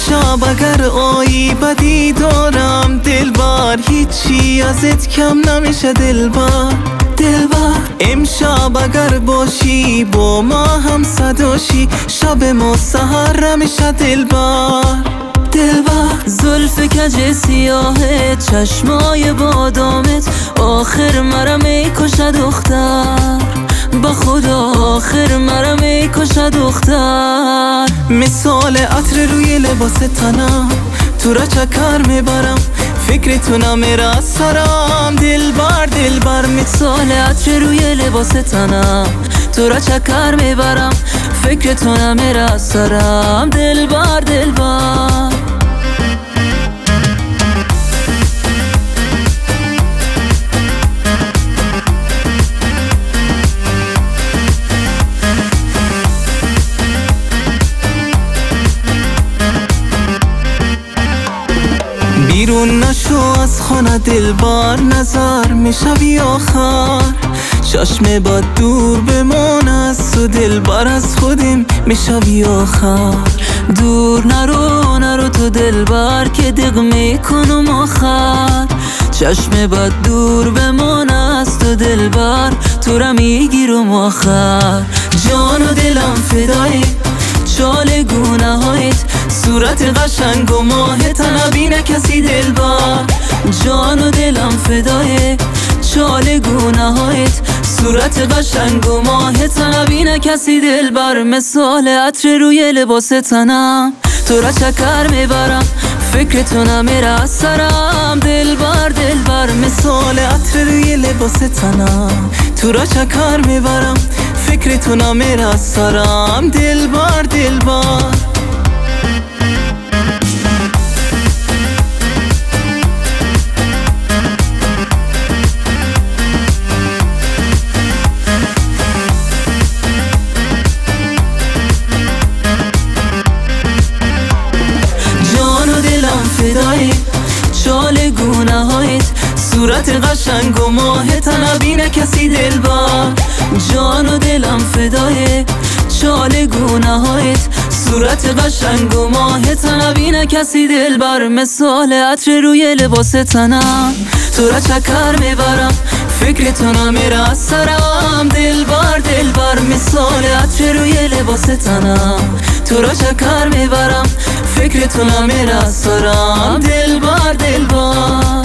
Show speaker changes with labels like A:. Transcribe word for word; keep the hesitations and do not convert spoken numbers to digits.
A: امشب اگر آیی بدی دارم دلبر، هیچی ازت کم نمیشه دلبر دلبر. امشب اگر باشی با ما هم صداشی، شب ما سحر نمیشه دلبر دلبر.
B: زلف کج سیاهه، چشمای بادامت، آخر مرا میکشه دختر، با خدا آخر مرا میکشه دختر.
A: مثال عطر روی لباس تنم، تو را چکر میبرم، فکر تو نمیره از سرم دلبر دلبر.
B: مثال عطر روی لباس تنم، تو را چکر میبرم، فکر تو نمیره از سرم دلبر دلبر.
A: بیرون نشو از خانه دلبر، نظر میشوی آخر، چشم بد دور بمان از تو دلبر، از خودیم میشوی آخر.
B: دور نرو نرو تو دلبر که دق میکنم آخر، چشم بد دور بمان از تو دلبر، تو را میگیرم آخر.
A: جان و دلم فدای چال گونه هایت، صورت قشنگ و ماهت نبینه کسی دلبر.
B: جان و دلم فدای چال گونه هایت، صورت قشنگ و ماهت نبینه کسی دلبر. مثال عطر روی لباس تنم، تو را چکر میبرم، فکر تو نمیره از سرم دلبر دلبر.
A: مثال عطر روی لباس تنم، تو را چکر میبرم، فکر تو نمیره از سرم دلبر دلبر.
B: فدای چال گونه هایت، صورت قشنگ و ماهت نبینه کسی دلبر. جان و دلم فدای چال گونه هایت، صورت قشنگ و ماهت نبینه کسی دلبر. مثال عطر روی لباس تنم، تو را چکر میبرم، فکر تو نمیره از سرم دلبر دلبر. مثال عطر روی لباس تنم، تو را چکر میبرم، فکر تو نمیره از سرم دلبر دلبر.